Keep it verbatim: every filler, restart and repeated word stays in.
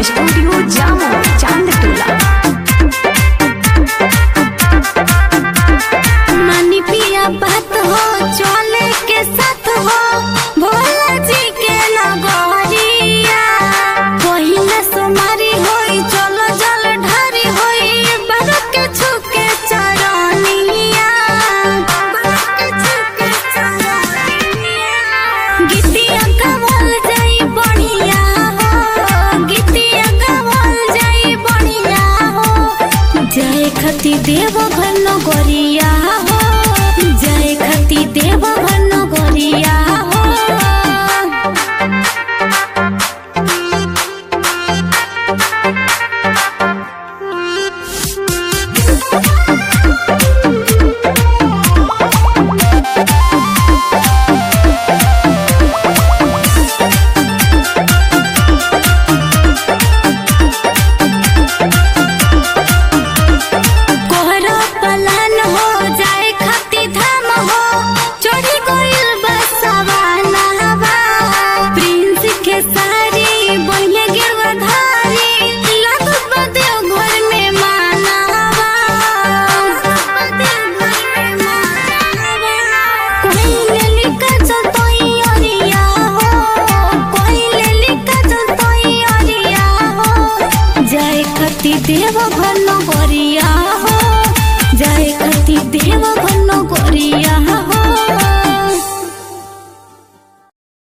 Studio जामो चांद टोला। मानी पिया बात हो चले के साथ हो भोला जी के नगरिया पहिला सोमारी होई चलो जल ढारी होई बाबा के छुके चरनिया बाबा के छुके चरनिया गीतिया गावल जाई बढ़िया हो गीतिया गावल जाई बढ़िया हो जय खती देव घर नगरिया हो जय खती देव घर नगरिया हो। कोहरा पलान हो जाए खती धाम हो चढ़ी गइल बसवाना बा प्रिंस के सारी बनिया गिरवा धारी लागत बा देव घर में मानावा देव घर में मानावा कोई लेली का चलतोई अरिया हो कोई लेली का चलतोई अरिया हो जय खती देव घर नगरिया